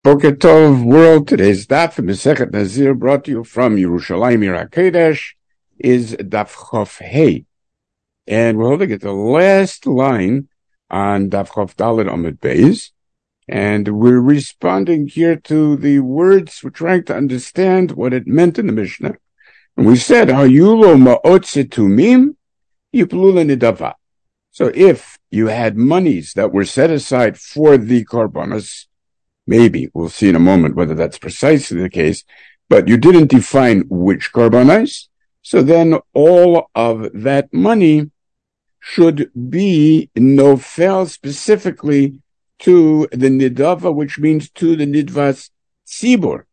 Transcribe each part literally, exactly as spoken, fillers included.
Boker Tov world. Today's daf from Masechet Nazir, brought to you from Yerushalayim Ir HaKodesh, is daf Chof Hey, and we're holding at the last line on daf Chof Dalet Amud Beis, and we're responding here to the words. We're trying to understand what it meant in the Mishnah, and we said Hayulo Ma'ot Setumim Yiplula Nidava. So if you had monies that were set aside for the korbanos, maybe we'll see in a moment whether that's precisely the case, but you didn't define which korbanos, so then all of that money should be nofel specifically to the nidava, which means to the nidvas tzibur.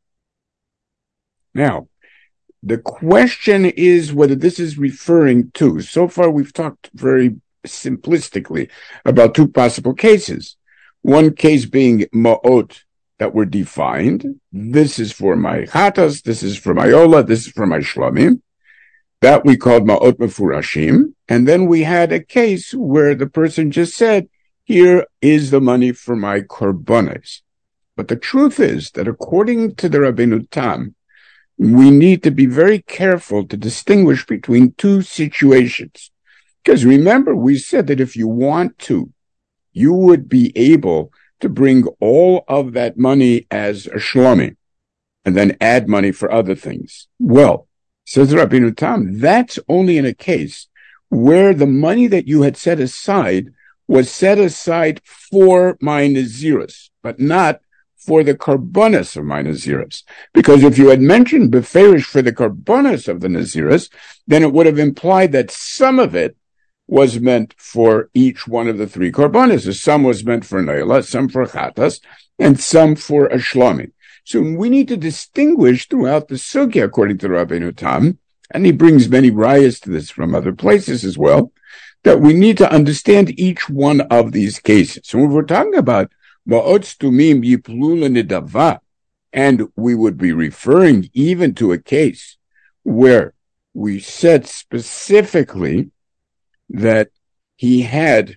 Now, the question is whether this is referring to, so far we've talked very simplistically about two possible cases. One case being ma'ot that were defined. This is for my chatas, this is for my ola, this is for my shlamim. That we called ma'ot mefurashim. And then we had a case where the person just said, here is the money for my korbanos. But the truth is that according to the Rabbeinu Tam, we need to be very careful to distinguish between two situations. Because remember, we said that if you want to, you would be able to bring all of that money as a shlomi and then add money for other things. Well, says Rabbeinu Tam, that's only in a case where the money that you had set aside was set aside for my nazirus, but not for the korbanos of my nazirus. Because if you had mentioned beferish for the korbanos of the nazirus, then it would have implied that some of it was meant for each one of the three korbanos. Some was meant for neila, some for chatas, and some for a shlomi. So we need to distinguish throughout the sugya, according to Rabbeinu Tam, and he brings many rayas to this from other places as well, that we need to understand each one of these cases. So when we're talking about ma'ot stumim yiplula nidava, and we would be referring even to a case where we said specifically that he had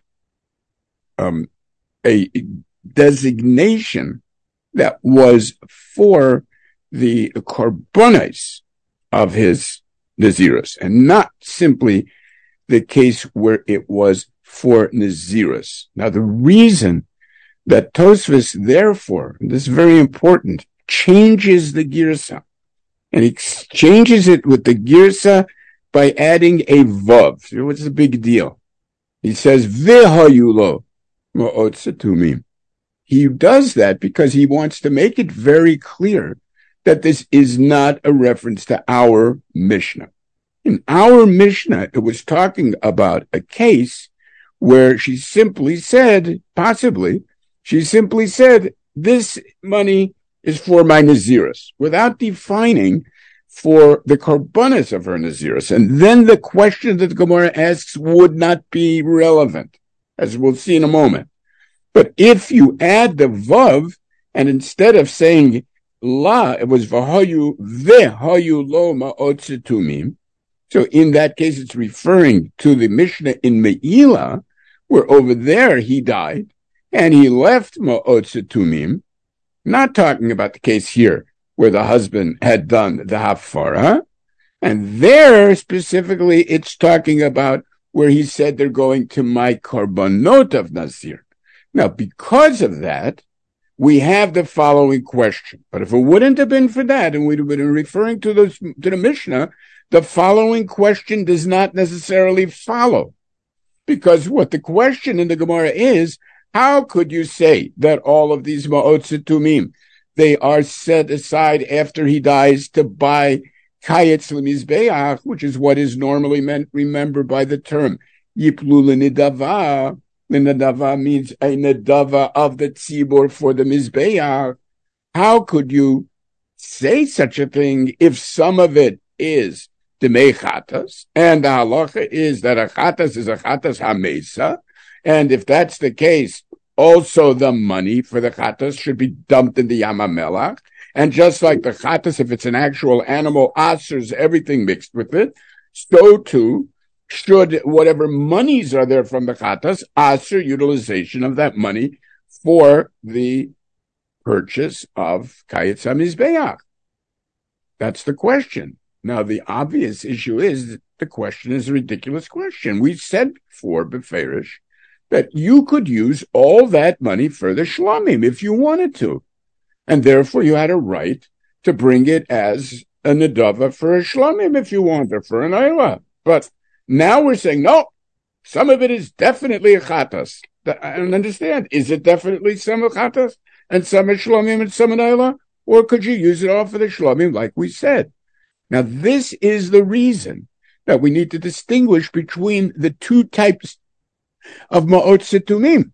um, a designation that was for the korbanos of his nazirus, and not simply the case where it was for nazirus. Now, the reason that Tosfos, therefore, and this is very important, changes the girsa, and he changes it with the girsa by adding a vav. So what's the big deal? He says, V'hayulo ma'ot setumim. He does that because he wants to make it very clear that this is not a reference to our Mishnah. In our Mishnah, it was talking about a case where she simply said, possibly, she simply said, this money is for my nazirus, without defining for the korbanos of her nazirus. And then the question that the Gemara asks would not be relevant, as we'll see in a moment. But if you add the vav, and instead of saying la, it was v'hayu ve'hayu lo ma'ot setumim, so in that case it's referring to the Mishnah in Me'ila, where over there he died, and he left ma'ot setumim, not talking about the case here, where the husband had done the hafara, and there specifically it's talking about where he said they're going to my korbanot of Nazir. Now, because of that, we have the following question. But if it wouldn't have been for that, and we'd have been referring to, those, to the Mishnah, the following question does not necessarily follow. Because what the question in the Gemara is, how could you say that all of these ma'ot setumim, they are set aside after he dies to buy kayetz lemizbeach, which is what is normally meant, remember, by the term yiplu l'nidava. The nidava means a nidava of the tzibur for the mizbeach. How could you say such a thing if some of it is demei chatas, and the halacha is that a chatas is a chatas hamesa, and if that's the case, also the money for the chatas should be dumped in the Yam HaMelach. And just like the chatas, if it's an actual animal, asers everything mixed with it, so too should whatever monies are there from the chatas, aser utilization of that money for the purchase of Kayetz HaMizbeach? That's the question. Now, the obvious issue is that the question is a ridiculous question. We said before, Beferish, that you could use all that money for the Shlomim if you wanted to. And therefore, you had a right to bring it as a Nedava for a Shlomim if you want, or for an Ayla. But now we're saying, no, some of it is definitely a Chatas. I don't understand. Is it definitely some a Chatas and some a Shlomim and some an Ayla? Or could you use it all for the Shlomim like we said? Now, this is the reason that we need to distinguish between the two types of Ma'ot Situmim.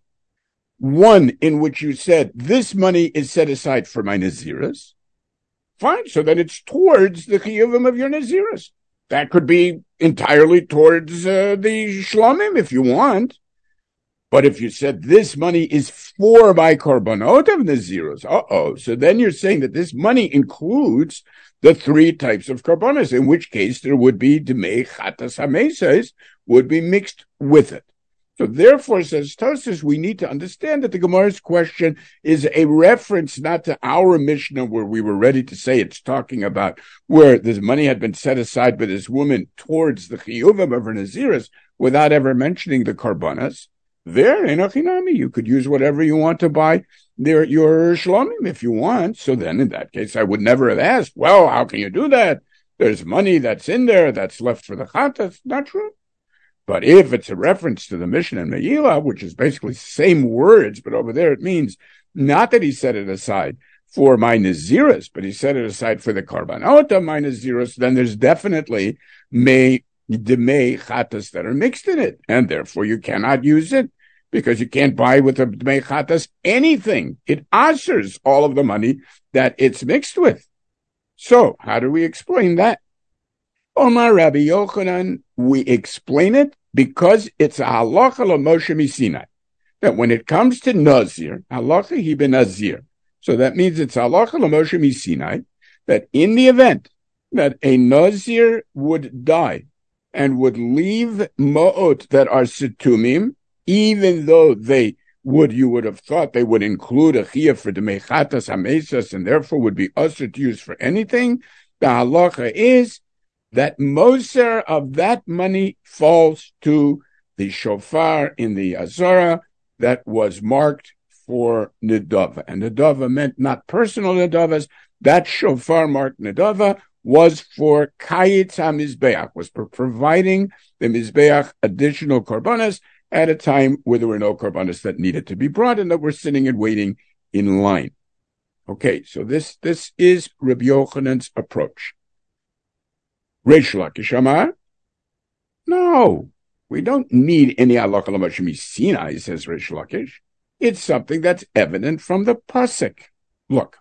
One in which you said, this money is set aside for my Naziris. Fine, so then it's towards the Chiyuvim of your Naziris. That could be entirely towards uh, the Shlomim if you want. But if you said this money is for my Korbanot of Naziros, uh-oh, so then you're saying that this money includes the three types of Korbanos, in which case there would be Demei Chatas HaMesais would be mixed with it. So therefore, says Tosfos, we need to understand that the Gemara's question is a reference not to our Mishnah where we were ready to say it's talking about where this money had been set aside by this woman towards the Chiyuvim of her Naziris without ever mentioning the Korbanos. There, in Achinami, you could use whatever you want to buy there, your Shlomim if you want. So then, in that case, I would never have asked, well, how can you do that? There's money that's in there that's left for the Chatas. Not true. But if it's a reference to the Mishnah and Megillah, which is basically the same words, but over there it means not that he set it aside for my Naziris, but he set it aside for the Karbanot of my Naziris, then there's definitely may Demei Chatas that are mixed in it. And therefore you cannot use it, because you can't buy with the Demei Chatas anything. It answers all of the money that it's mixed with. So how do we explain that? Omar Rabbi Yochanan, we explain it because it's a halacha l'Moshe Misinai. That when it comes to Nazir, halacha he ben Nazir. So that means it's halacha l'Moshe Misinai, that in the event that a Nazir would die and would leave ma'ot that are situmim, even though they would, you would have thought they would include a chiyah for demei chatas hamesas and therefore would be usher to use for anything, the halacha is that moser of that money falls to the shofar in the Azara that was marked for Nedava. And Nedava meant not personal Nedavas. That shofar marked Nedava was for Kayetz HaMizbeach, was for providing the Mizbeach additional korbanos at a time where there were no korbanos that needed to be brought and that were sitting and waiting in line. Okay, so this, this is Rabbi Yochanan's approach. Reish Lakish Amar? No, we don't need any halacha l'Moshe Misinai, says Reish Lakish. It's something that's evident from the pasuk. Look,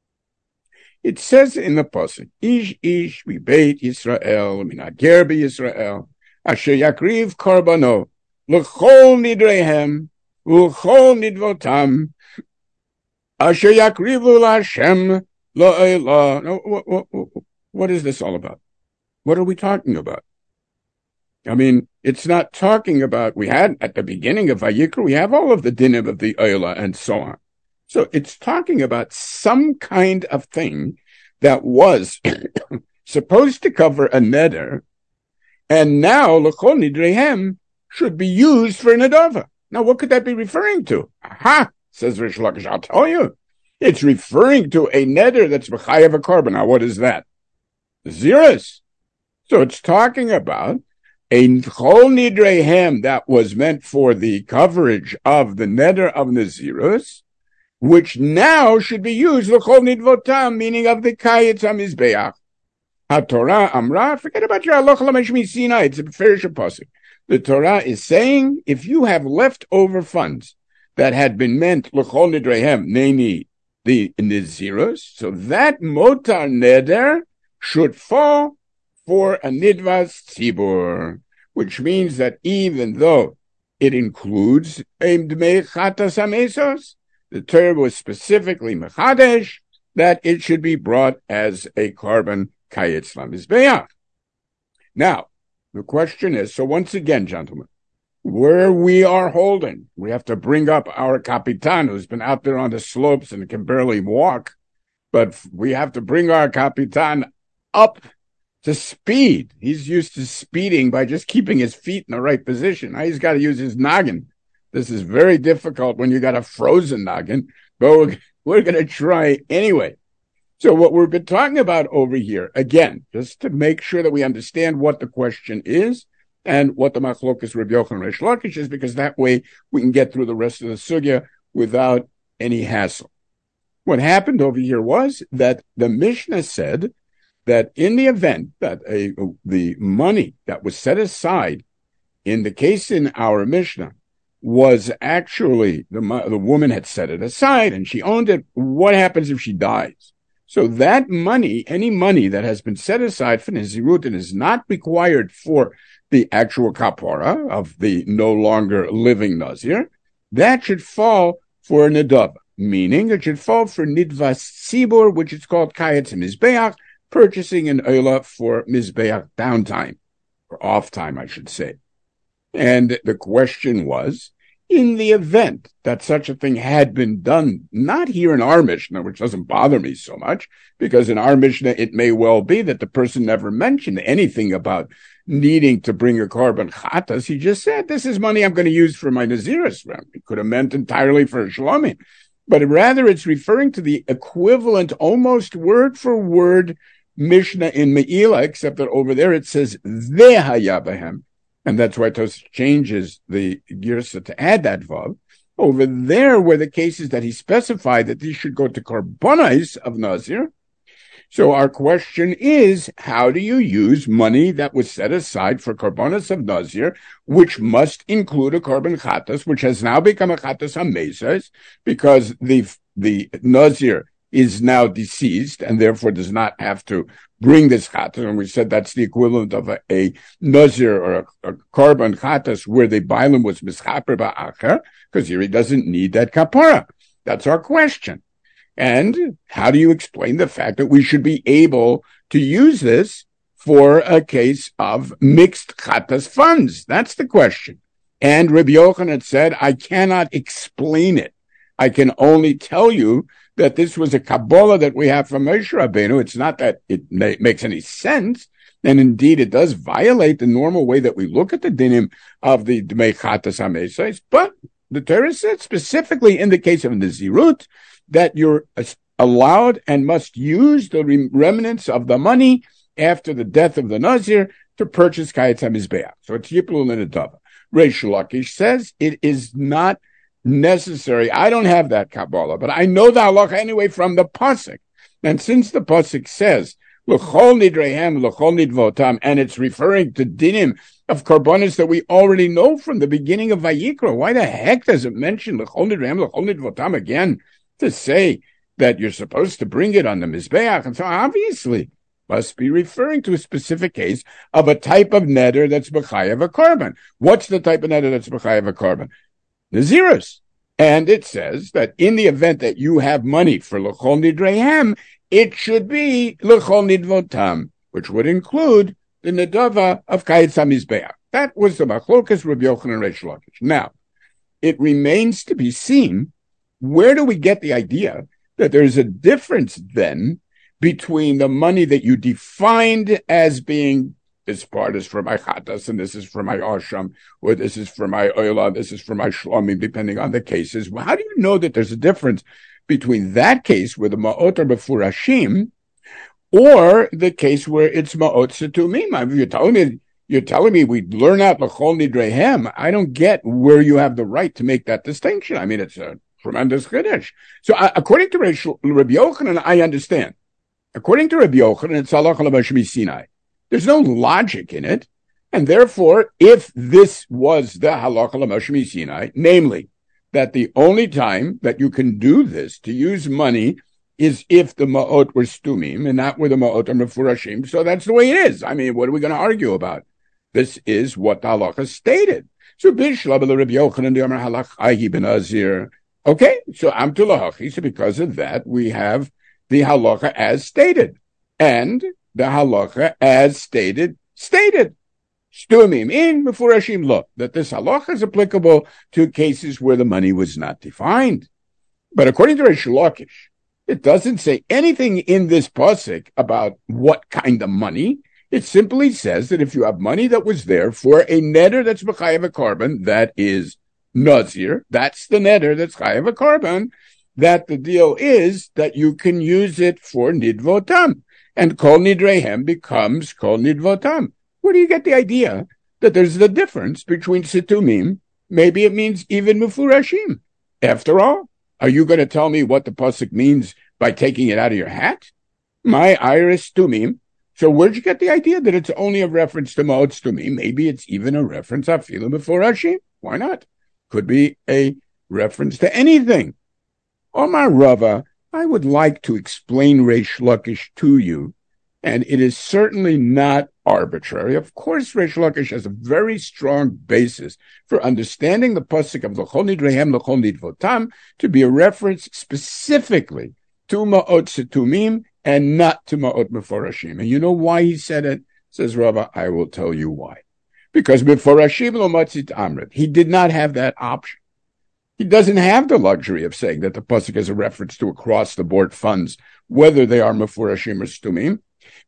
it says in the pasuk, Ish ish mibeit Yisrael minager b'Yisrael asher yakriv karbano l'chol nidrehem u'chol nidvotam asher yakrivu l'Hashem la'elah. No, what, what, what, what is this all about? What are we talking about? I mean, it's not talking about, we had at the beginning of Vayikra, we have all of the dinim of the Oila and so on. So it's talking about some kind of thing that was supposed to cover a neder, and now l'chol nidrehem should be used for nedava. Now, what could that be referring to? Aha, says Reish Lakish, I'll tell you. It's referring to a neder that's b'chayav a korban. Now, what is that? Zeros. So it's talking about a chol nidrehem that was meant for the coverage of the neder of Nazirus, which now should be used for chol nidvotam, meaning of the Kayetz HaMizbeach. HaTorah Amra, forget about your halacha l'Moshe Misinai, it's a Beferish pasuk. The Torah is saying, if you have leftover funds that had been meant l'chol nidrehem, neni, the Nazirus, so that motar neder should fall for a nidvas tzibur, which means that even though it includes a dmei chatas hamesos, the Torah was specifically mechadesh that it should be brought as a korban kayetz lamizbeach. Now, the question is, so once again, gentlemen, where we are holding. We have to bring up our Capitan, who's been out there on the slopes and can barely walk, but we have to bring our Capitan up to speed. He's used to speeding by just keeping his feet in the right position. Now he's got to use his noggin. This is very difficult when you got a frozen noggin, but we're, we're going to try anyway. So what we've been talking about over here, again, just to make sure that we understand what the question is and what the Machlokas Reb Yochanan and Reish Lakish is, because that way we can get through the rest of the sugya without any hassle. What happened over here was that the Mishnah said that in the event that a, the money that was set aside in the case in our Mishnah was actually, the, the woman had set it aside and she owned it, what happens if she dies? So that money, any money that has been set aside for Nazirut and is not required for the actual kapara of the no longer living Nazir, that should fall for Nedava, meaning it should fall for Nidvas Tzibur, which is called Kayetz Mizbeach, purchasing an Oila for Mizbeach downtime, or off time, I should say. And the question was, in the event that such a thing had been done, not here in our Mishnah, which doesn't bother me so much, because in our Mishnah, it may well be that the person never mentioned anything about needing to bring a korban chatas. He just said, this is money I'm going to use for my Naziris. It could have meant entirely for Shlomim. But rather, it's referring to the equivalent, almost word for word, Mishnah in Me'ila, except that over there it says, Vehaya Behem. And that's why Tos changes the Girsa to add that vav. Over there, where the case is that he specified that these should go to Karbonis of Nazir. So our question is, how do you use money that was set aside for Karbonis of Nazir, which must include a Korban Chatas, which has now become a Chatas HaMesas, because the, the Nazir is now deceased and therefore does not have to bring this chatas. And we said that's the equivalent of a, a nazir or a, a korban chatas where the bailam was mischaper ba'acher, because here he doesn't need that kapara. That's our question. And how do you explain the fact that we should be able to use this for a case of mixed chatas funds? That's the question. And Rabbi Yochanan said, I cannot explain it. I can only tell you that this was a Kabbalah that we have from Moshe Rabbeinu. It's not that it ma- makes any sense. And indeed, it does violate the normal way that we look at the dinim of the Dmei Chatas HaMesais. But the Torah said specifically in the case of Nazirut that you're allowed and must use the remnants of the money after the death of the Nazir to purchase Kayetz HaMizbeach. So it's Yiplul and Adava. Reish Lakish says it is not necessary. I don't have that Kabbalah, but I know the halacha anyway from the pasuk. And since the pasuk says l'chol nidrehem, l'chol nidvotam, and it's referring to dinim of karbonis that we already know from the beginning of Vayikra, why the heck does it mention l'chol nidrehem, l'chol nidvotam again to say that you're supposed to bring it on the mizbeach? And so obviously must be referring to a specific case of a type of neder that's b'chayav a korban. What's the type of neder that's b'chayav a korban? Nazirus. And it says that in the event that you have money for l'chol nidrehem, it should be l'chol nidvotam, which would include the nedava of Kayetz HaMizbeach. That was the Machlokas Reb Yochanan and Reish Lakish. Now, it remains to be seen, where do we get the idea that there's a difference then between the money that you defined as being, this part is for my chatas, and this is for my asham, or this is for my oila, this is for my shlomim, depending on the cases. Well, how do you know that there's a difference between that case where the ma'ot are befurashim, or the case where it's ma'ot setumim? You're telling me, you're telling me we learn out l'chol nidrehem. I don't get where you have the right to make that distinction. I mean, it's a tremendous chiddush. So, uh, according to Rabbi Yochanan, I understand. According to Rabbi Yochanan, it's halacha l'moshe Sinai. There's no logic in it, and therefore, if this was the halacha l'moshe Sinai, namely that the only time that you can do this to use money is if the ma'ot were stumim and not where the ma'ot are mefurashim, so that's the way it is. I mean, what are we going to argue about? This is what the halacha stated. So bishla Rabbi Yochanan the Amar halachahi ben Azir. Okay, so am to lahachi. So because of that, we have the halacha as stated, and the halacha as stated, stated. Stumim in Mefurashim lo, that this halacha is applicable to cases where the money was not defined. But according to Reish Lakish, it doesn't say anything in this pasuk about what kind of money. It simply says that if you have money that was there for a neder that's b'chayav a carbon, that is nazir, that's the neder that's chayav a carbon, that the deal is that you can use it for nidvotam, and kol nidrehem becomes kol nidvotam. Where do you get the idea that there's the difference between situmim? Maybe it means even mufurashim. After all, are you going to tell me what the pasuk means by taking it out of your hat? My iris tumim. So where'd you get the idea that it's only a reference to ma'ot stumim? Maybe it's even a reference afilu mufurashim. Why not? Could be a reference to anything. Omar Rava, I would like to explain Reish Lakish to you, and it is certainly not arbitrary. Of course, Reish Lakish has a very strong basis for understanding the pasuk of l'chol nidrehem l'chol nidvotam to be a reference specifically to ma'ot situmim and not to ma'ot meforashim. And you know why he said it? Says Rava, I will tell you why. Because meforashim lo matzit amrit, he did not have that option. He doesn't have the luxury of saying that the pasuk is a reference to across-the-board funds, whether they are meforashim or stumim,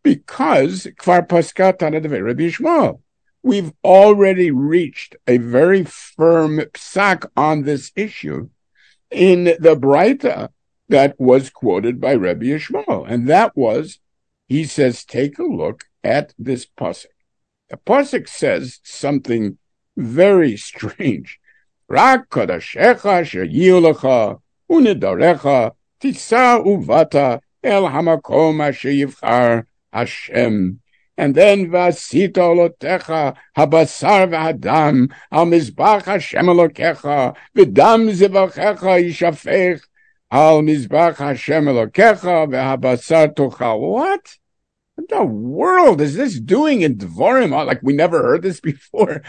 because kvar paskat ana devei Rabbi Yishmael. We've already reached a very firm psak on this issue in the Braita that was quoted by Rabbi Yishmael, and that was, he says, take a look at this pasuk. The pasuk says something very strange. Rak kodashecha sheyiu lecha unedarecha tisa uvata el hamakom asher yivchar Hashem. And then vasita olotecha habasar v'hadam al mizbach Hashem elokecha v'dam zivachecha yishafech al mizbach Hashem elokecha v'habasar tochal. What? What the world is this doing in Dvarim? Like, we never heard this before.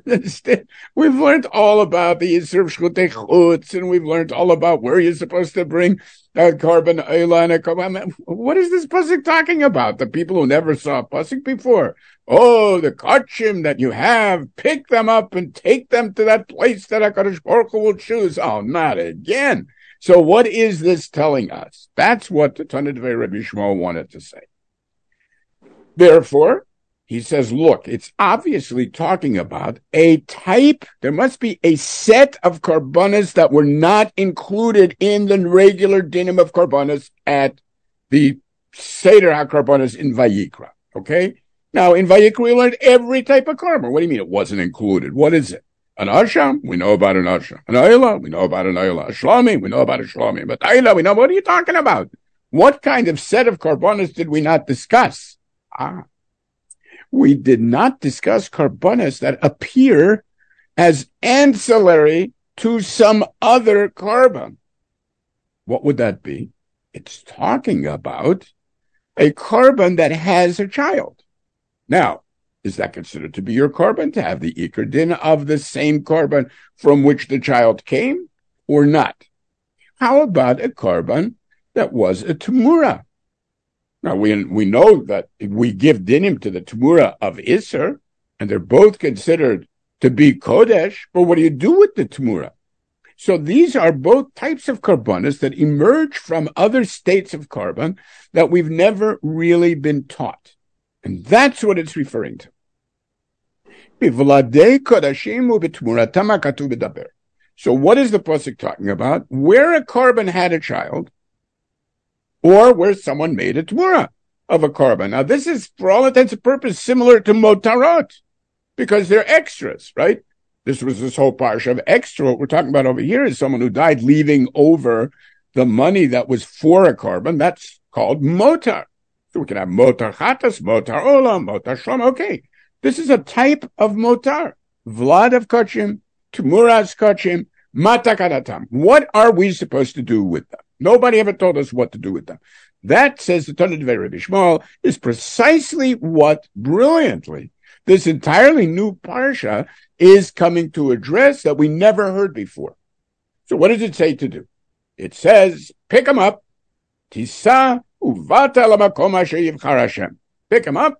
We've learned all about the Yisur of Shchutei Chutz, and we've learned all about where you're supposed to bring a carbon oil and a carbon. What is this pasuk talking about? The people who never saw a pasuk before. Oh, the kachim that you have, pick them up and take them to that place that HaKadosh Baruch Hu will choose. Oh, not again. So what is this telling us? That's what the Tanna Devei Rabbi Yishmael wanted to say. Therefore, he says, look, it's obviously talking about a type. There must be a set of karbanas that were not included in the regular dinim of karbanas at the Seder HaKarbanas in Vayikra. Okay? Now, in Vayikra, we learned every type of karban. What do you mean it wasn't included? What is it? An asham? We know about an asham. An ayla? We know about an ayla. A shlami? We know about a shlami. But ayla, we know, what are you talking about? What kind of set of karbanas did we not discuss? Ah, we did not discuss karbanas that appear as ancillary to some other carbon. What would that be? It's talking about a carbon that has a child. Now, is that considered to be your carbon, to have the ikar din of the same carbon from which the child came, or not? How about a carbon that was a tumura? Now, we we know that we give dinim to the Tamura of Isser, and they're both considered to be Kodesh, but what do you do with the Tamura? So these are both types of karbanas that emerge from other states of carbon that we've never really been taught. And that's what it's referring to. So what is the pasuk talking about? Where a carbon had a child, or where someone made a Tamura of a carbon. Now, this is, for all intents and purposes, similar to Motarot, because they're extras, right? This was this whole parsha of extra. What we're talking about over here is someone who died leaving over the money that was for a carbon. That's called Motar. So we can have Motar Chatas, Motar Olam, Motar Shlom. Okay, this is a type of Motar. Vlad of Kachim, Tumuras Kachim, Matakadatam. What are we supposed to do with them? Nobody ever told us what to do with them. That, says the Tanna Devei Rabbi Yishmael, is precisely what, brilliantly, this entirely new parsha is coming to address that we never heard before. So what does it say to do? It says, pick them up, tisa uvata lamakom asher yivchar Hashem. Pick them up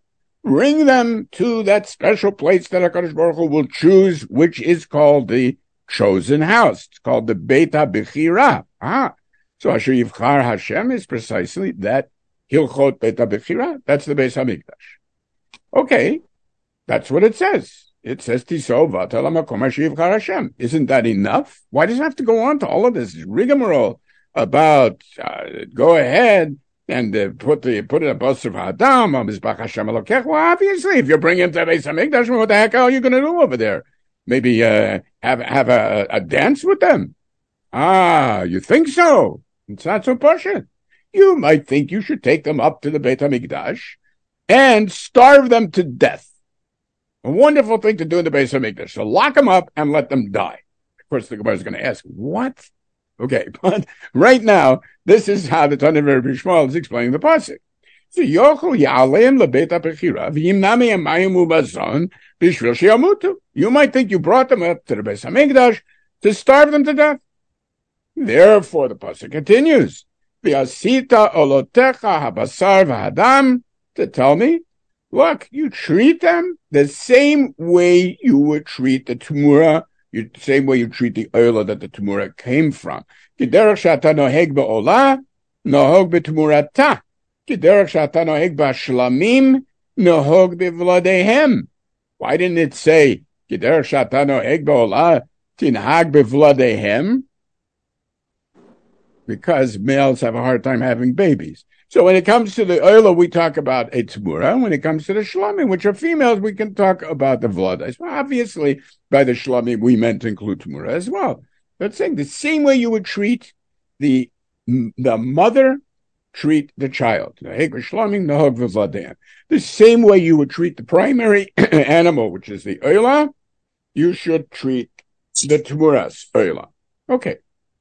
bring them to that special place that HaKadosh Baruch Hu will choose, which is called the chosen house. It's called the Beit HaBechira. Ah, so Asher Yivchar Hashem is precisely that Hilchot Beit HaBechira. That's the Beis HaMikdash. Okay, that's what it says. It says Tiso Vatal HaMakom Asher Yivchar Hashem. Isn't that enough? Why does it have to go on to all of this rigmarole about uh, go ahead and uh, put the put it a bus of Adam on Mizbach Hashem Elokech? Well, obviously, if you bring him to Beis HaMikdash, what the heck are you going to do over there? Maybe uh, have have a, a dance with them? Ah, you think so? It's not so pashut. You might think you should take them up to the Beit HaMikdash and starve them to death. A wonderful thing to do in the Beis HaMikdash. So lock them up and let them die. Of course, the Gemara is going to ask, what? Okay, but right now, this is how the Tana of Rabbi Shmuel is explaining the pasuk. So yochel ya'aleim lebeit ha'bechira v'yimna me'hem mayim u'bazon b'shvil sheyamutu. You might think you brought them up to the Beis HaMikdash to starve them to death. Therefore, the pasuk continues, v'asita olotecha habasar v'hadam, to tell me, look, you treat them the same way you would treat the tumura, the same way you treat the oila that the tumura came from. Kiderech shata noheg be'olah, nohog be'tumurata. Kiderech shata noheg ba'shlamim, nohog be'vladehem. Why didn't it say, Kiderech shata noheg be'olah, tinhag be'vladehem? Because males have a hard time having babies. So when it comes to the oila, we talk about a tumura. When it comes to the shlamim, which are females, we can talk about the vladas. Well, obviously, by the shlamim, we meant to include tumura as well. But saying the same way you would treat the the mother, treat the child. The same way you would treat the primary animal, which is the oila, you should treat the tumuras oila. Okay.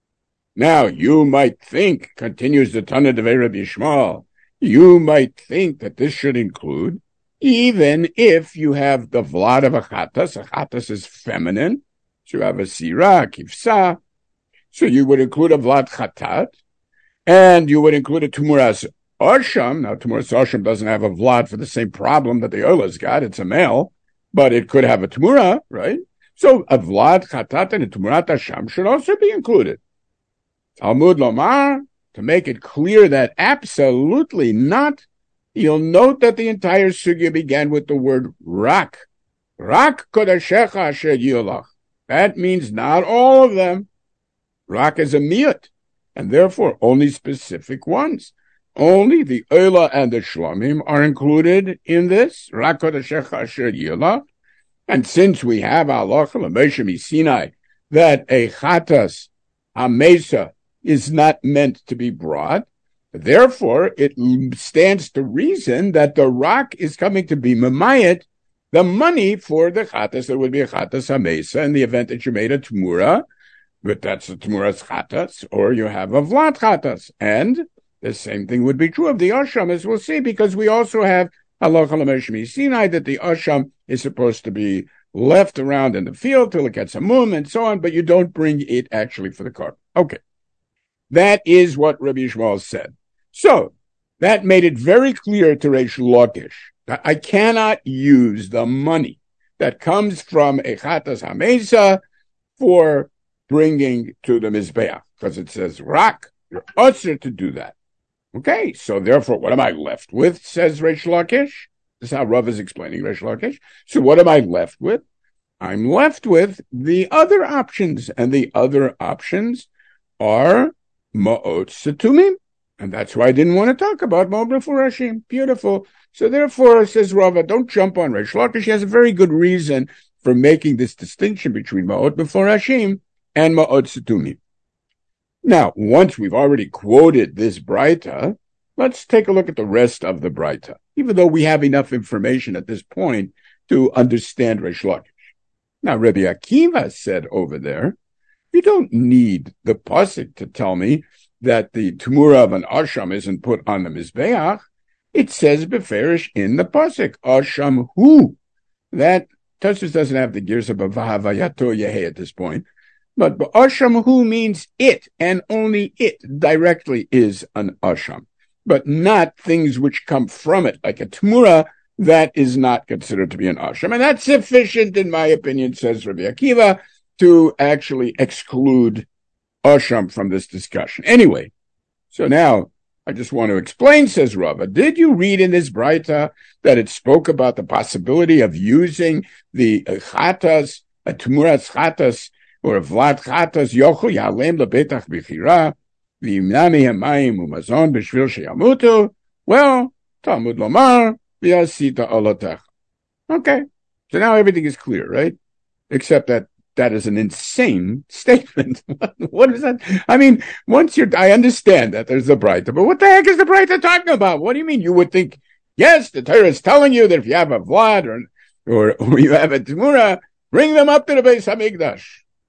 Now, you might think, continues the Tana Devei Rabbi Yishmael, you might think that this should include, even if you have the vlad of a chatas, a chatas is feminine, so you have a sira, kifsa, so you would include a vlad chatat, and you would include a tumuras asham. Now, tumuras asham doesn't have a vlad for the same problem that the ola's got, it's a male, but it could have a tumura, right? So a vlad chatat and a tumurat asham should also be included. Talmud Lomar, to make it clear that absolutely not, you'll note that the entire sugya began with the word rak. Rak kodashecha asher yilach. That means not all of them. Rak is a miyut, and therefore only specific ones. Only the oila and the shlamim are included in this. Rak kodashecha asher yilach. And since we have halacha l'Moshe miSinai that a chatas, a mesa, is not meant to be brought. Therefore, it stands to reason that the rock is coming to be mamayit, the money for the chatas. There would be a chatas hamesa in the event that you made a tumura, but that's a tumura's chatas, or you have a vlad chatas. And the same thing would be true of the asham, as we'll see, because we also have halacha l'Moshe miSinai that the asham is supposed to be left around in the field till it gets a mum and so on, but you don't bring it actually for the carbon. Okay. That is what Rabbi Yishmael said. So, that made it very clear to Reish Lakish that I cannot use the money that comes from a chatas hamesa for bringing to the Mizbeach, because it says, rak, you're usher to do that. Okay, so therefore, what am I left with, says Reish Lakish? This is how Rav is explaining Reish Lakish. So what am I left with? I'm left with the other options, and the other options are Ma'ot Satumim. And that's why I didn't want to talk about Ma'ot Meforashim. Beautiful. So therefore, says Rava, don't jump on Reish Lakish. He has a very good reason for making this distinction between Ma'ot Meforashim and Ma'ot Satumim. Now, once we've already quoted this Braita, let's take a look at the rest of the Braita, even though we have enough information at this point to understand Reish Lakish. Now, Rabbi Akiva said over there, you don't need the pasuk to tell me that the tumura of an asham isn't put on the mizbeach. It says beferish in the pasuk, asham hu. That Tosfos doesn't have the gears of v'havayato yehe at this point, but asham hu means it, and only it directly is an asham, but not things which come from it, like a tumura that is not considered to be an asham. And that's sufficient, in my opinion, says Rabbi Akiva, to actually exclude asham from this discussion. Anyway, so now I just want to explain, says Rava, did you read in this Braita that it spoke about the possibility of using the chatas, a tmuras chatas, or a vlad chatas, yochu yalem lebetach b'chira, v'imnami hamayim u'mazon b'shvil sheyamutu? Well, Talmud lomar, v'yasita olotech. Okay, so now everything is clear, right? Except that that is an insane statement. What is that? I mean, once you're, I understand that there's a Braita, but what the heck is the Braita talking about? What do you mean? You would think, yes, the Torah is telling you that if you have a Vlad or, or, or you have a Temura, bring them up to the Beis HaMikdash.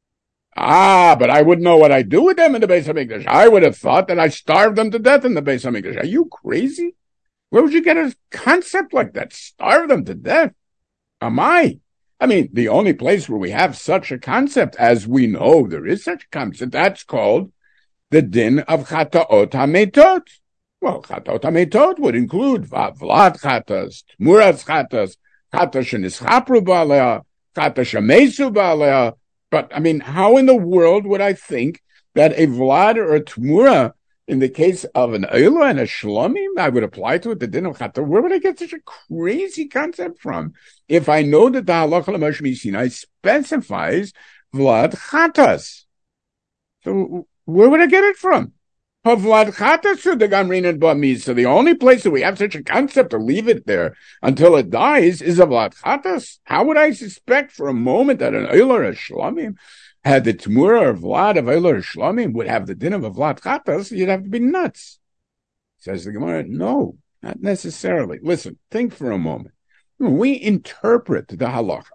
Ah, but I wouldn't know what I do with them in the Beis HaMikdash. I would have thought that I starved them to death in the Beis HaMikdash. Are you crazy? Where would you get a concept like that? Starve them to death? Am I? I mean, the only place where we have such a concept, as we know there is such a concept, that's called the din of Chataot HaMeitot. Well, Chataot HaMeitot would include Vlad Chatas, Tmuras Chatas, Chatas Shenischapru Ba'aleha, Chatas Shemesu Ba'aleha. But, I mean, how in the world would I think that a Vlad or a Tmura, in the case of an Eila and a Shlomim, I would apply to it the din of Chata? Where would I get such a crazy concept from? If I know that the Halacha L'Moshe Sinai specifies Vlad Chatas. So where would I get it from? Vlad Chatas should the Gamrin and Bamiz. So the only place that we have such a concept to leave it there until it dies is a Vlad Chatas. How would I suspect for a moment that an Eila or a Shlomim had the Tmura or Vlad of Eila or Shlomim would have the din of a Vlad Chatas? You'd have to be nuts. Says the Gemara, no, not necessarily. Listen, think for a moment. We interpret the halacha.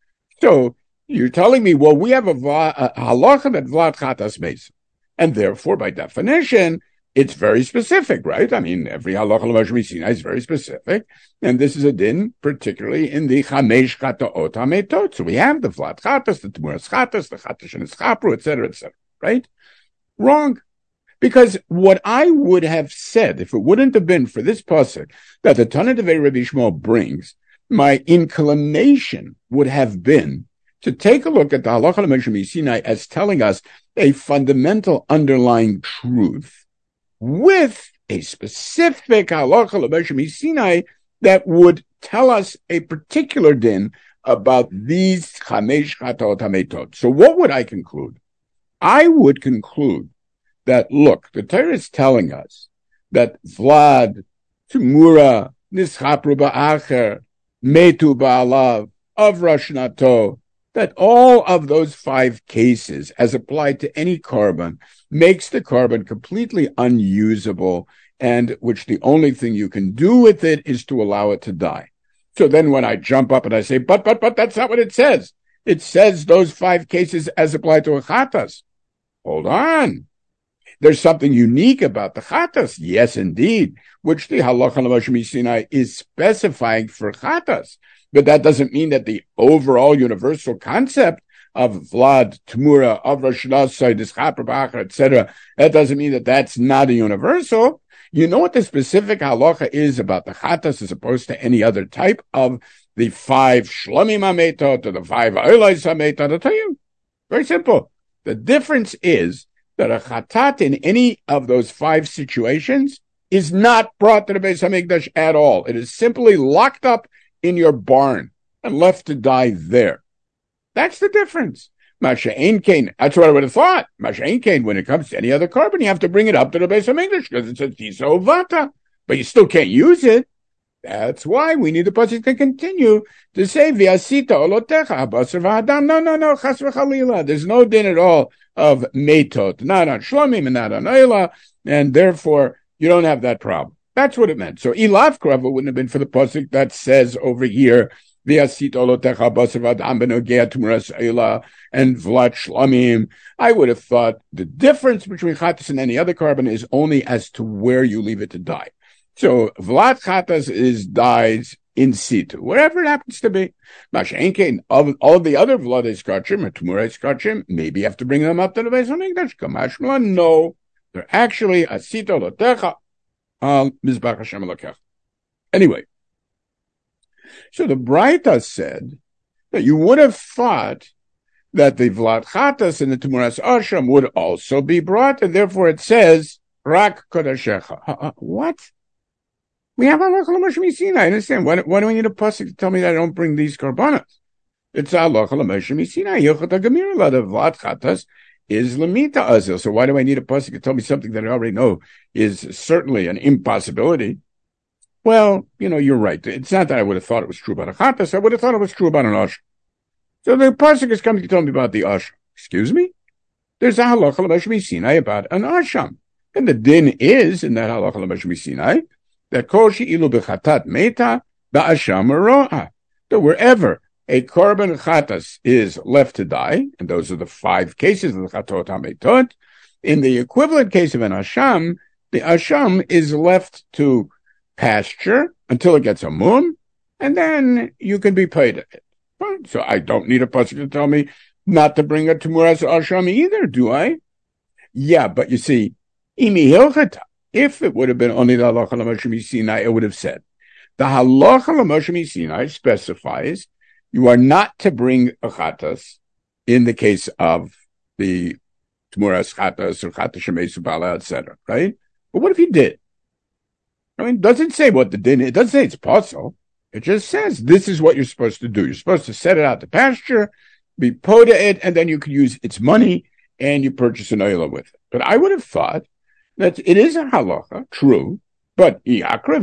So you're telling me, well, we have a, a halacha that Vlad Chatas makes, and therefore, by definition, it's very specific, right? I mean, every halacha l'Moshe Sinai is very specific, and this is a din, particularly in the Chamesh Chataot HaMeitot. So we have the Vlad Chatas, the Tmuras Chatas, the Chatas Shenischapru, et cetera, et cetera, right? Wrong. Because what I would have said, if it wouldn't have been for this pasuk that the Tana Devei Rabbi Shmuel brings, my inclination would have been to take a look at the Halacha L'Moshe Sinai as telling us a fundamental underlying truth with a specific Halacha L'Moshe Sinai that would tell us a particular din about these Chamesh Chataot HaMeitot. So what would I conclude? I would conclude that, look, the Torah is telling us that Vlad, Tmura, Nischapru Ba'acher, Metu Ba'alav, of Rosh Nato, that all of those five cases, as applied to any carbon, makes the carbon completely unusable, and which the only thing you can do with it is to allow it to die. So then when I jump up and I say, but, but, but, that's not what it says. It says those five cases as applied to a chatas. Hold on. There's something unique about the chatas. Yes, indeed, which the Halacha L'Moshe Sinai is specifying for chatas. But that doesn't mean that the overall universal concept of Vlad, Tmura, of Rosh Hashanah, et cetera, that doesn't mean that that's not a universal. You know what the specific halacha is about the chatas as opposed to any other type of the five shlomim hametot or the five oilais hametot? I'll tell you. Very simple. The difference is that a chatat in any of those five situations is not brought to the Beis HaMikdash at all. It is simply locked up in your barn and left to die there. That's the difference. Masha Ein Kain, that's what I would have thought. Masha Ein Kain, when it comes to any other carbon, you have to bring it up to the Beis HaMikdash because it's a Tisa Vata, but you still can't use it. That's why we need the pasuk to continue to say V'asita olotecha basar v'hadam. No, no, no, chas v'chalila. There's no din at all of metot, not on shlomim and not on oila, and therefore you don't have that problem. That's what it meant. So ilav krava wouldn't have been for the pasuk that says over here V'asita olotecha basar v'hadam benogea tumuras oila and v'lat shlomim. I would have thought the difference between chatas and any other carbon is only as to where you leave it to die. So Vlad Chatas is dies in situ, wherever it happens to be. Mashenkein, all, all the other Vlad Eskachim or Tmura Eskachim, maybe you have to bring them up to the Beis HaMikdash. Kamashmala, no. They're actually Asita Lotecha al Mizbach Hashem Elokecha. Anyway, So the Braita said that you would have thought that the Vlad Chatas and the Tumuras Asham would also be brought, and therefore it says, Rak Kodashecha. Uh, what? We have Halacha L'Moshe Misina. I understand. Why, why do we need a pasuk to tell me that I don't bring these karbanos? It's Halacha L'Moshe Misina. Yochot HaGemira, the Vlad Chatas is Lamita Azil. So why do I need a pasuk to tell me something that I already know is certainly an impossibility? Well, you know, you're right. It's not that I would have thought it was true about a Chatas. I would have thought it was true about an Asham. So the pasuk is coming to tell me about the Asham. Excuse me? There's a Halacha L'Moshe Misina about an Asham. And the din is, in that Halacha L'Moshe Misina, that kol she'ilu b'chatat meta ba'asham ro'a. That wherever a korban chatas is left to die, and those are the five cases of the chatot hametot, in the equivalent case of an asham, the asham is left to pasture until it gets a mum, and then you can be paid it. So I don't need a pasuk to tell me not to bring a tumuras asham either, do I? Yeah, but you see, imi hilchata. If it would have been only the halacha l'Moshe Sinai, it would have said the halacha l'Moshe Sinai specifies you are not to bring a chatas in the case of the tmuras chatas or chatas shemesu bala, et cetera. Right? But what if you did? I mean, it doesn't say what the din. It doesn't say it's possible. It just says this is what you're supposed to do. You're supposed to set it out to pasture, be poda it, and then you can use its money and you purchase an oila with it. But I would have thought that it is a halacha, true, but you're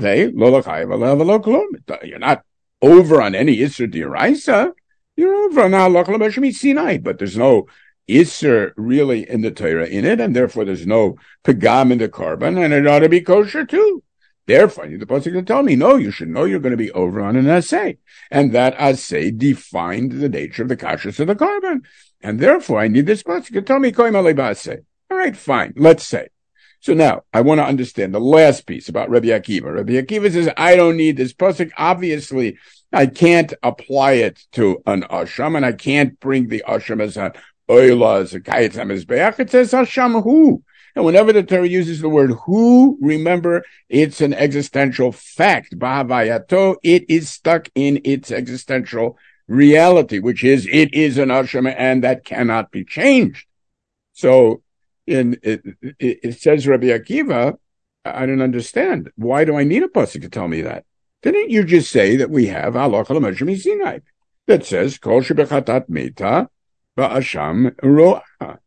not over on any Isser D'Oraisa. You're over on halacha l'Moshe Sinai, but there's no Isser really in the Torah in it, and therefore there's no pagam in the korban, and it ought to be kosher too. Therefore, the pasuk can tell me, no, you should know you're going to be over on an asay, and that asay defined the nature of the kashrus of the korban, and therefore I need this pasuk to tell me koim alei ba'asay. All right, fine, let's say. So now, I want to understand the last piece about Rabbi Akiva. Rabbi Akiva says, I don't need this pasuk. Obviously, I can't apply it to an asham, and I can't bring the asham as an oila, as a kayetz hamizbeach. It says asham hu. And whenever the Torah uses the word hu, remember, it's an existential fact. Ba'havayato, it is stuck in its existential reality, which is, it is an asham, and that cannot be changed. So, In it, it, it says Rabbi Akiva, I don't understand. Why do I need a pasuk to tell me that? Didn't you just say that we have halacha l'Moshe Sinai that says kol shebechatat meta ba'asham ro'a?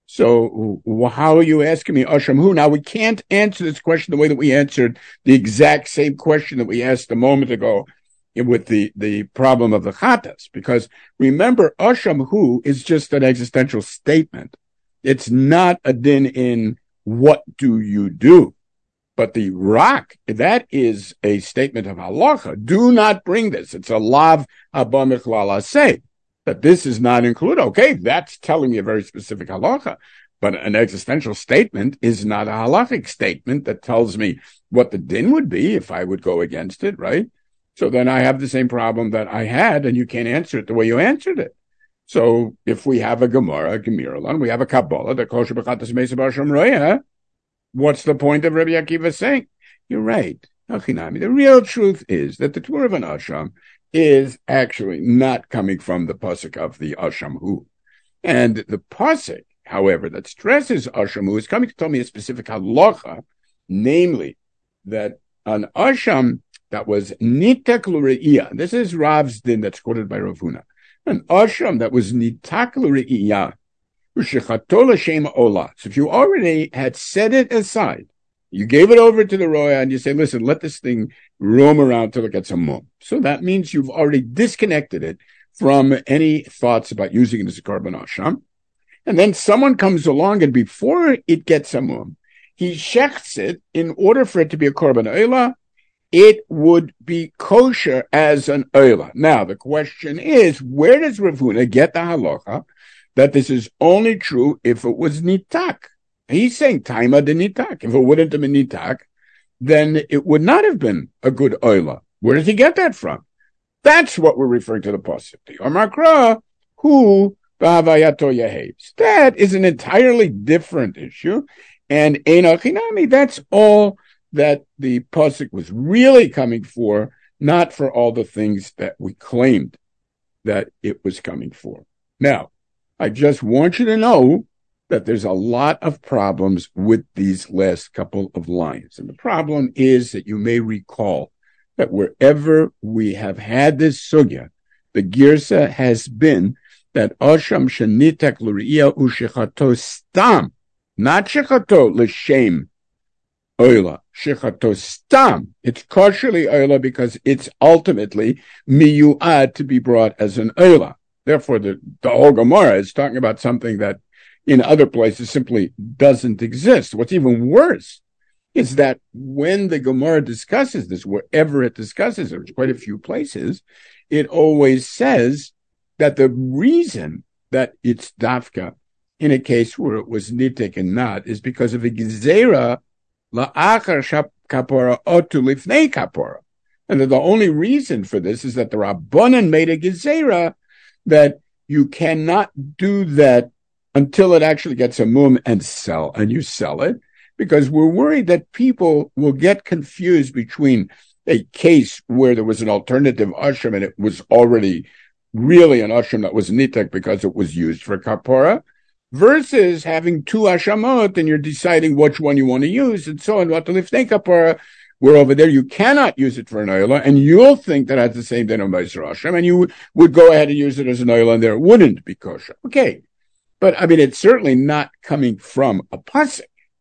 So how are you asking me asham hu? Now we can't answer this question the way that we answered the exact same question that we asked a moment ago with the, the problem of the chatas, because remember, asham hu is just an existential statement. It's not a din in what do you do, but the rak, that is a statement of halacha. Do not bring this. It's a lav haba michlal aseh, that this is not included. Okay, that's telling me a very specific halacha, but an existential statement is not a halachic statement that tells me what the din would be if I would go against it, right? So then I have the same problem that I had, and you can't answer it the way you answered it. So if we have a Gemara, a Gemiralon, we have a Kabbalah, the kosher b'chatas meisa b'asham roya, what's the point of Rabbi Akiva saying? You're right. The real truth is that the Torah of an asham is actually not coming from the pasuk of the asham hu. And the pasuk, however, that stresses asham hu is coming to tell me a specific halacha, namely that an asham that was nitek l're'iyah, this is Rav's din that's quoted by Rav Huna, an asham that was nitak l're'iyah, u'shechato l'shem olah. So if you already had set it aside, you gave it over to the roya and you say, listen, let this thing roam around till it gets a mum. So that means you've already disconnected it from any thoughts about using it as a korban asham. And then someone comes along and before it gets a mum, he shechts it in order for it to be a korban olah. It would be kosher as an oila. Now, the question is, where does Rav Huna get the halacha that this is only true if it was nitak? He's saying taima de nitak. If it wouldn't have been nitak, then it would not have been a good oila. Where does he get that from? That's what we're referring to the pasuk. The Omakra, who b'havayato yahaves. That is an entirely different issue. And Einachinami, that's all that the pasuk was really coming for, not for all the things that we claimed that it was coming for. Now, I just want you to know that there's a lot of problems with these last couple of lines. And the problem is that you may recall that wherever we have had this sugya, the girsa has been that Osham shenitek l'ri'iyah u'shechato stam, not shechato l'shem oila, shechato stam. It's kosherly oila because it's ultimately miyu'ad to be brought as an oila. Therefore, the, the whole Gemara is talking about something that in other places simply doesn't exist. What's even worse is that when the Gemara discusses this, wherever it discusses it, quite a few places, it always says that the reason that it's dafka in a case where it was nitik and not is because of a gezerah la'achar kapora otu lifnei kapora. And that the only reason for this is that the Rabbanan made a gezerah that you cannot do that until it actually gets a mum and sell, and you sell it, because we're worried that people will get confused between a case where there was an alternative ashram and it was already really an ashram that was nitek because it was used for kapora, versus having two ashamot and you're deciding which one you want to use, and so on. What to lifnei kapora, where over there you cannot use it for an oila, and you'll think that has the same din of Meiser Hashem, and you would go ahead and use it as an oila, and there it wouldn't be kosher. Okay. But, I mean, it's certainly not coming from a pasuk.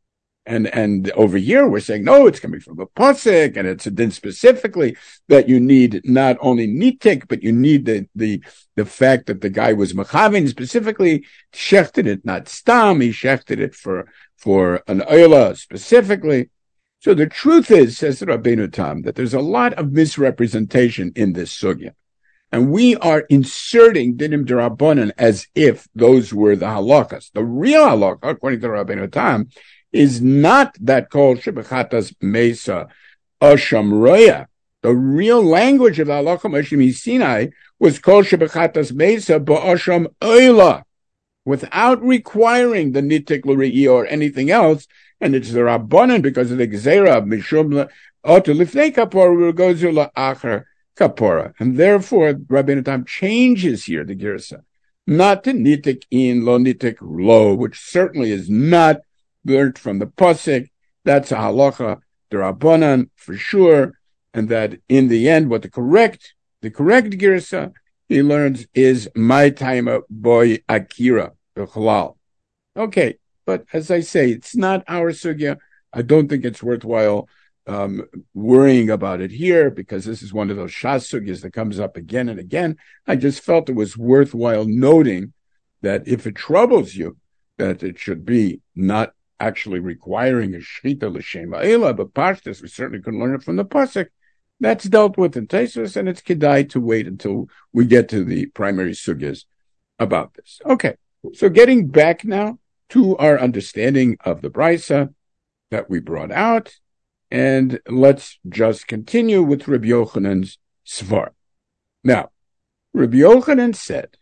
And and over here, we're saying, no, it's coming from a pasuk, and it's a din specifically that you need not only nitik, but you need the the the fact that the guy was machavin specifically, shechted it, not stam, he shechted it for, for an oila specifically. So the truth is, says Rabbeinu Tam, that there's a lot of misrepresentation in this sugya. And we are inserting dinim d'Rabbanan as if those were the halachas. The real halacha, according to Rabbeinu Tam, is not that called shebechatas mesa asham roya. The real language of the halacha Moshe Sinai was called shebechatas mesa ba'asham oila, without requiring the nitik l'ri'iyah or anything else. And it's the Rabbanan because of the gezerah of mishum otu lifnei kapor u'gozu la'achar kapora, and therefore Rabbeinu Tam changes here the girsa, not to nitik in lo nitik lo, which certainly is not learned from the pasuk. That's a halacha d'Rabbanan for sure, and that in the end, what the correct the correct girsa he learns is my taima boy akira b'chalal. Okay, but as I say, it's not our sugya. I don't think it's worthwhile Um, worrying about it here, because this is one of those shas sugyas that comes up again and again. I just felt it was worthwhile noting that if it troubles you, that it should be not actually requiring a shchita l'shem ha'ela, but pashtus, we certainly can learn it from the pasuk. That's dealt with in Tosfos, and it's kedai to wait until we get to the primary sugyas about this. Okay, so getting back now to our understanding of the brisa that we brought out. And let's just continue with Rabbi Yochanan's svar. Now, Rabbi Yochanan said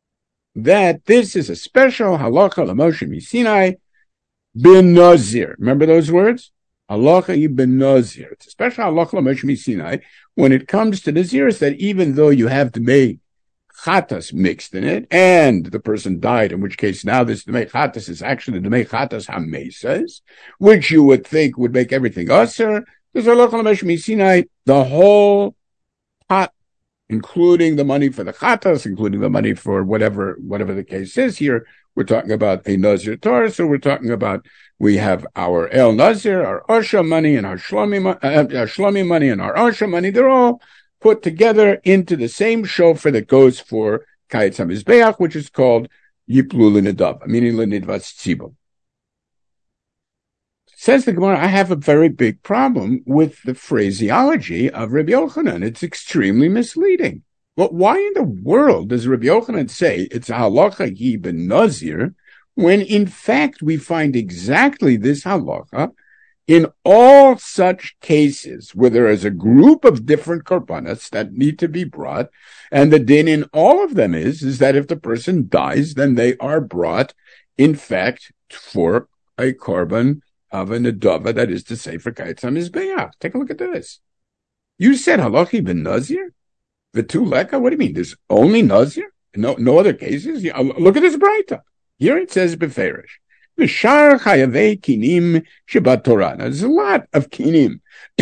that this is a special halacha l'Moshe Sinai ben Nazir. Remember those words? Halacha ben Nazir. It's a special halacha l'Moshe Sinai when it comes to Naziris, that even though you have Dmei Chatas mixed in it, and the person died, in which case now this Dmei Chatas is actually Dmei Chatas HaMesas, which you would think would make everything usher. There's a local Moshe Sinai, the whole pot, including the money for the Chatas, including the money for whatever whatever the case is here. We're talking about a Nazir Torah, so we're talking about, we have our El Nazir, our Osha money, and our Shlomi, uh, our Shlomi money, and our Osha money. They're all put together into the same shofar that goes for Kayetz HaMizbeach, which is called Yiplu L'Nadav, meaning L'Nidvas Tzibah. Says the Gemara, I have a very big problem with the phraseology of Rabbi Yochanan. It's extremely misleading. But why in the world does Rabbi Yochanan say it's a halacha hi ben Nazir, when in fact we find exactly this halacha in all such cases where there is a group of different korbanos that need to be brought, and the din in all of them is, is that if the person dies, then they are brought, in fact, for a korban of a nedava, that is to say, for Kayetz HaMizbeach. Take a look at this. You said halachi ben nazir, the two leka. What do you mean? There's only nazir, no no other cases. Yeah, look at this braita. Here it says beferish. V'shar chayavei kinim shebat Torah. Now, there's a lot of kinim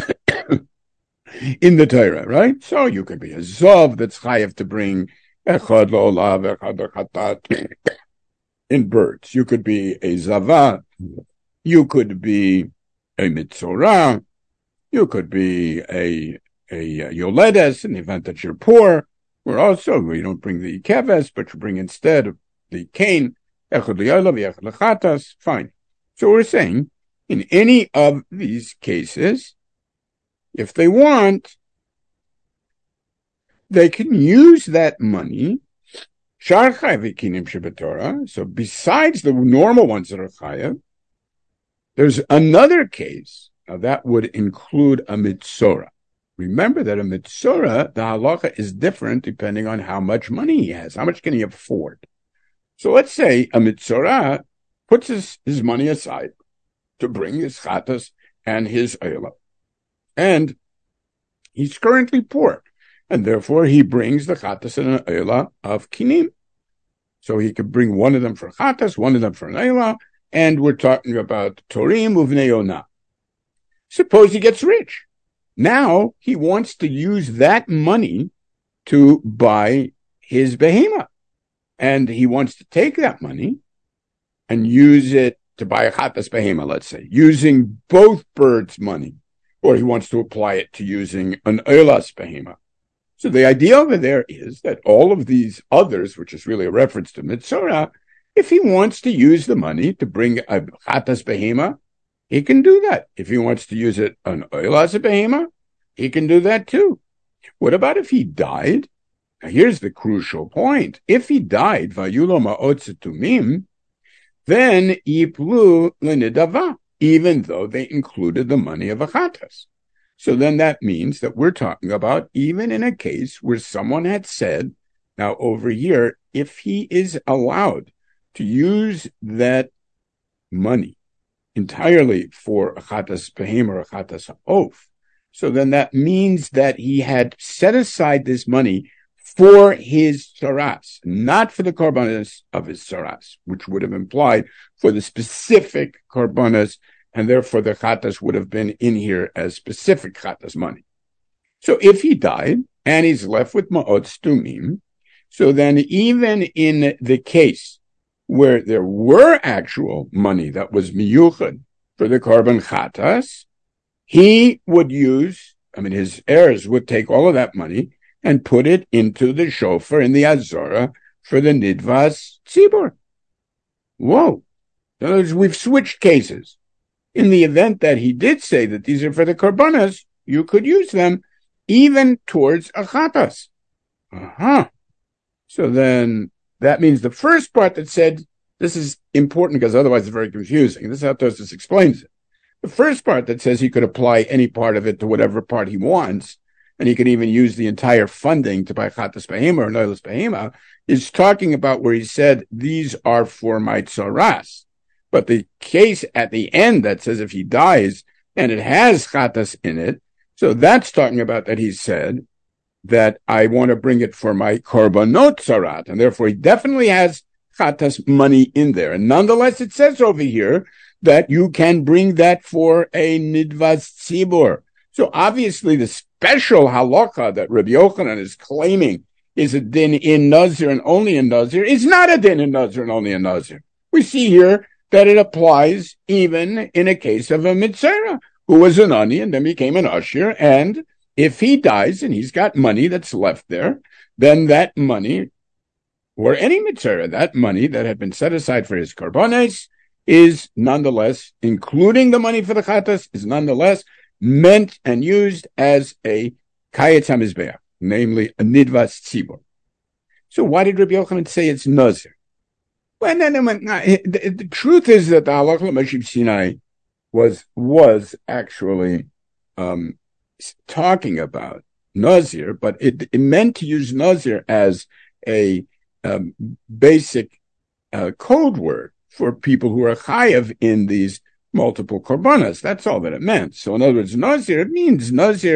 in the Torah, right? So you could be a zov that's chayav to bring echad lo'olav, echad l'chatat in birds. You could be a zava. You could be a mitzorah. You could be a a yoledes in the event that you're poor. Or also, you don't bring the keves, but you bring instead the cane. Fine. So we're saying, in any of these cases, if they want, they can use that money. So besides the normal ones that are chayav, there's another case. Now that would include a mitzora. Remember that a mitzora, the halacha is different depending on how much money he has. How much can he afford? So let's say a mitzora puts his, his money aside to bring his chatas and his oila. And he's currently poor. And therefore he brings the chatas and an oila of kinim. So he could bring one of them for chatas, one of them for an oila. And we're talking about torim uvnei ona. Suppose he gets rich. Now he wants to use that money to buy his behemoth. And he wants to take that money and use it to buy a chatas behemoth, let's say, using both birds' money. Or he wants to apply it to using an oilas behemoth. So the idea over there is that all of these others, which is really a reference to mitzora, if he wants to use the money to bring a chatas behemoth, he can do that. If he wants to use it on oilas behemoth, he can do that too. What about if he died? Now here's the crucial point. If he died, vayulo ma'ot tumim, then yiplu l'nidava, even though they included the money of a chatas. So then that means that we're talking about even in a case where someone had said, now over here, if he is allowed to use that money entirely for a chatas behem or a chatas ha'of, so then that means that he had set aside this money for his saras, not for the korbanos of his saras, which would have implied for the specific korbanos, and therefore the chatas would have been in here as specific chatas money. So if he died and he's left with ma'ot stumim, so then even in the case where there were actual money that was miyuchad for the korban chatas, he would use, I mean, his heirs would take all of that money and put it into the shofar in the Azorah for the Nidvas Tzibur. Whoa. In other words, we've switched cases. In the event that he did say that these are for the Karbanas, you could use them even towards a Chatas. Uh-huh. So then that means the first part that said, this is important because otherwise it's very confusing. This is how Tosfos explains it. The first part that says he could apply any part of it to whatever part he wants, and he could even use the entire funding to buy Chatas Behema or Noilas Behema, is talking about where he said, these are for my tzaras. But the case at the end that says if he dies and it has Chatas in it, so that's talking about that he said that I want to bring it for my korbanot tzarat, and therefore he definitely has Chatas money in there. And nonetheless, it says over here that you can bring that for a Nidvas Tzibur. So obviously the special halacha that Rabbi Yochanan is claiming is a din in Nazir and only in Nazir is not a din in Nazir and only in Nazir. We see here that it applies even in a case of a Mitzera who was an ani and then became an Ashir, and if he dies and he's got money that's left there, then that money, or any Mitzera, that money that had been set aside for his Karbanes is nonetheless, including the money for the Chatas, is nonetheless meant and used as a Kayetz HaMizbeach, namely a Nidvas Tzibur. So why did Rabbi Yochanan say it's Nazir? Well, no, no, no, no. The, the truth is that the Halakha L'Moshe Sinai was, was actually um, talking about Nazir, but it, it meant to use Nazir as a um, basic uh, code word for people who are chayav in these multiple korbanas. That's all that it meant. So in other words, Nazir, it means Nazir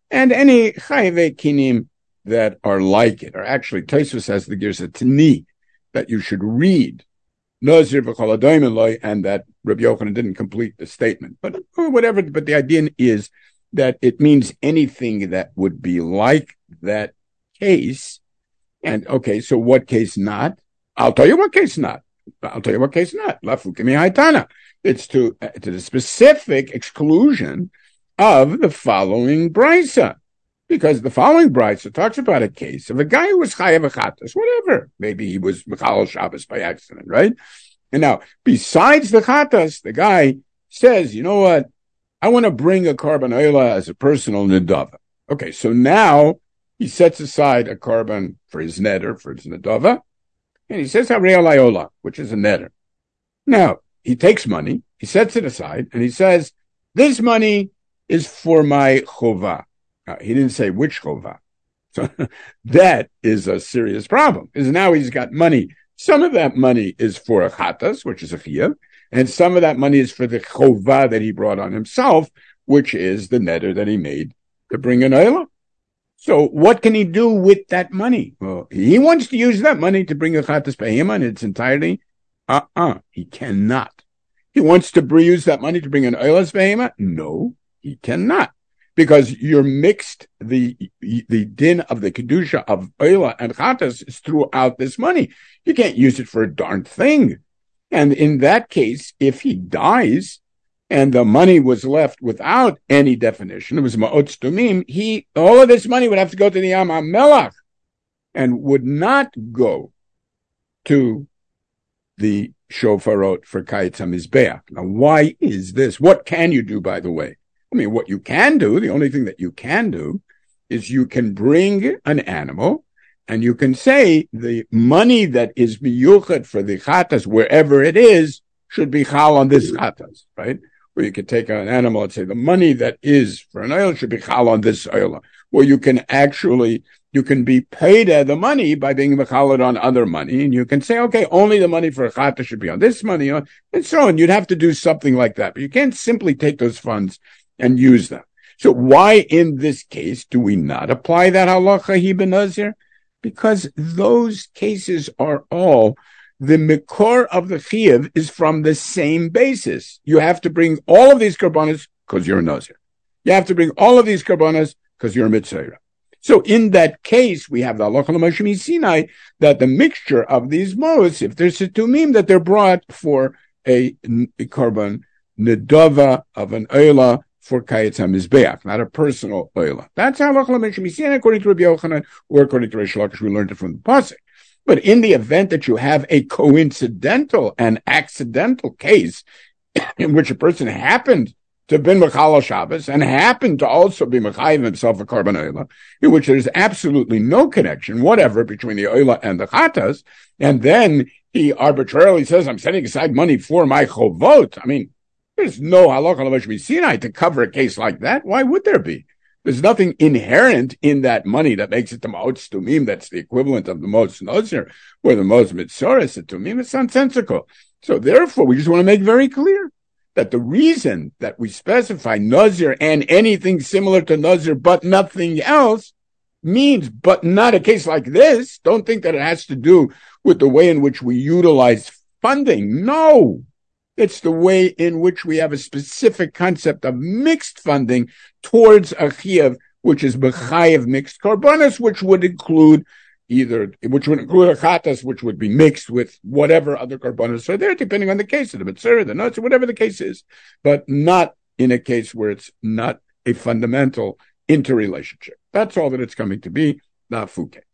and any chayve kinim that are like it. Or actually, Tosfos has the Girsa Tani that you should read Nazir v'chol adayim loy, and that Rabbi Yochanan didn't complete the statement. But whatever. But the idea is that it means anything that would be like that case. And okay, so what case not? I'll tell you what case not. I'll tell you what case not. Lafukimi haitana. It's to to the specific exclusion of the following brisa, because the following brisa talks about a case of a guy who was chayav chatas, whatever. Maybe he was mechalel Shabbos by accident, right? And now, besides the chatas, the guy says, you know what? I want to bring a korban oila as a personal nedava. Okay, so now he sets aside a korban for his neder, for his nedava, and he says harei ola, which is a neder. Now, he takes money, he sets it aside, and he says, this money is for my chovah. Uh, he didn't say which chovah. So that is a serious problem, because now he's got money. Some of that money is for a chatas, which is a chiyuv, and some of that money is for the chovah that he brought on himself, which is the neder that he made to bring an oila. So what can he do with that money? Well, he wants to use that money to bring a chatas behema in its entirety. Uh-uh, he cannot. He wants to use that money to bring an oilas behema? No, he cannot. Because you're mixed, the the din of the kedusha of oila and chatas is throughout this money. You can't use it for a darn thing. And in that case, if he dies and the money was left without any definition, it was ma'ot stumim, he, all of this money would have to go to the Yam HaMelach and would not go to the shofarot for Kayetz HaMizbeach. Now, why is this? What can you do, by the way? I mean, what you can do, the only thing that you can do is you can bring an animal and you can say the money that is miyuchat for the chatas, wherever it is, should be chal on this chatas, right? Or you could take an animal and say the money that is for an oil should be chal on this oil. Or you can actually, you can be paid the money by being mechaled on other money, and you can say, okay, only the money for a chata should be on this money, and so on. You'd have to do something like that, but you can't simply take those funds and use them. So why in this case do we not apply that halacha hi benazir? Because those cases are all, the mikor of the chiyuv is from the same basis. You have to bring all of these karbanas because you're a nazir. You have to bring all of these karbanas because you're a mitzvah. So in that case, we have the halacha l'Moshe Sinai that the mixture of these modes, if there's a tumim, that they're brought for a, a korban nedava of an oila for Kayetz HaMizbeach, not a personal oila. That's halacha l'Moshe Sinai according to Rabbi Yochanan, or according to Reish Lakish. We learned it from the pasuk. But in the event that you have a coincidental and accidental case in which a person happened to have been Mechalel Shabbos and happened to also be Mechayiv himself a korban oila, in which there's absolutely no connection whatever between the oila and the chatas, and then he arbitrarily says, I'm setting aside money for my chovot. I mean, there's no halacha l'Moshe Sinai to cover a case like that. Why would there be? There's nothing inherent in that money that makes it the ma'ot stumim, that's the equivalent of the ma'ot nazir, or the ma'ot mitzoros at tumim. It's nonsensical. So therefore, we just want to make very clear that the reason that we specify nazir and anything similar to nazir but nothing else means, but not a case like this. Don't think that it has to do with the way in which we utilize funding. No. It's the way in which we have a specific concept of mixed funding towards a chiyuv, which is b'chayev mixed korbanos, which would include either, which would include a chatas, which would be mixed with whatever other korbanos are there, depending on the case of the mitzvah, the nuts, whatever the case is, but not in a case where it's not a fundamental interrelationship. That's all that it's coming to be, not fuke.